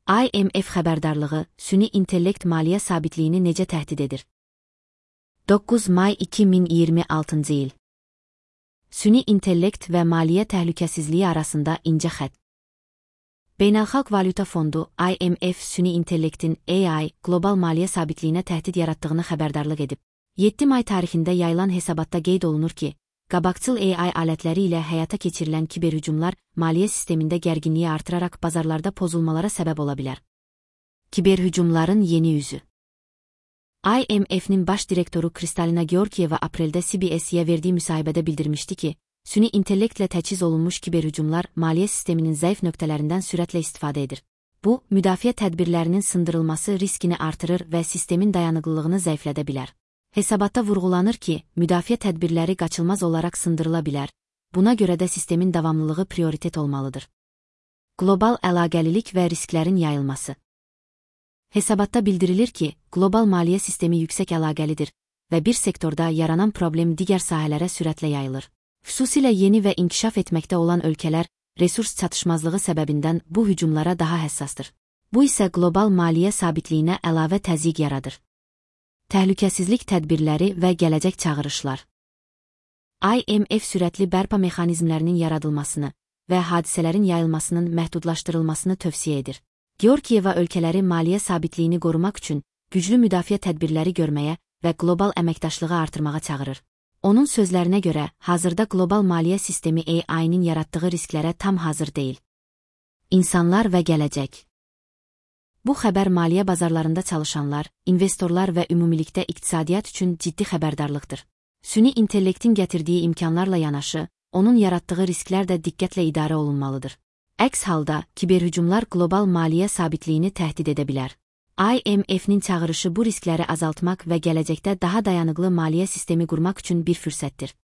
IMF xəbərdarlığı, süni intellekt maliyyə sabitliyini necə təhdid edir? 9 may 2026 il. Süni intellekt və maliyyə təhlükəsizliyi arasında incə xətt. Beynəlxalq Valyuta Fondu, IMF, süni intellektin AI, qlobal maliyyə sabitliyinə təhdid yaratdığını xəbərdarlıq edib. 7 may tarixində yayılan hesabatda qeyd olunur ki, qabaqcıl AI alətləri ilə həyata keçirilən kiberhücumlar maliyyə sistemində gərginliyi artıraraq bazarlarda pozulmalara səbəb ola bilər. Kiberhücumların yeni üzü. IMF-nin baş direktoru Kristalina Georgieva apreldə CBS-yə verdiyi müsahibədə bildirmişdi ki, süni intellektlə təchiz olunmuş kiberhücumlar maliyyə sisteminin zəif nöqtələrindən sürətlə istifadə edir. Bu, müdafiə tədbirlərinin sındırılması riskini artırır və sistemin dayanıqlılığını zəiflədə bilər. Hesabatda vurğulanır ki, müdafiə tədbirləri qaçılmaz olaraq sındırıla bilər, buna görə də sistemin davamlılığı prioritet olmalıdır. Qlobal əlaqəlilik və risklərin yayılması. Hesabatda bildirilir ki, qlobal maliyyə sistemi yüksək əlaqəlidir və bir sektorda yaranan problem digər sahələrə sürətlə yayılır. Xüsusilə yeni və inkişaf etməkdə olan ölkələr resurs çatışmazlığı səbəbindən bu hücumlara daha həssasdır. Bu isə qlobal maliyyə sabitliyinə əlavə təzyiq yaradır. Təhlükəsizlik tədbirləri və gələcək çağırışlar. IMF sürətli bərpa mexanizmlərinin yaradılmasını və hadisələrin yayılmasının məhdudlaşdırılmasını tövsiyə edir. Georgieva ölkələri maliyyə sabitliyini qorumaq üçün güclü müdafiə tədbirləri görməyə və qlobal əməkdaşlığı artırmağa çağırır. Onun sözlərinə görə, hazırda qlobal maliyyə sistemi AI-nin yaratdığı risklərə tam hazır deyil. İnsanlar və gələcək. Bu xəbər maliyyə bazarlarında çalışanlar, investorlar və ümumilikdə iqtisadiyyat üçün ciddi xəbərdarlıqdır. Süni intellektin gətirdiyi imkanlarla yanaşı, onun yaratdığı risklər də diqqətlə idarə olunmalıdır. Əks halda, kiberhücumlar qlobal maliyyə sabitliyini təhdid edə bilər. IMF-nin çağırışı bu riskləri azaltmaq və gələcəkdə daha dayanıqlı maliyyə sistemi qurmaq üçün bir fürsətdir.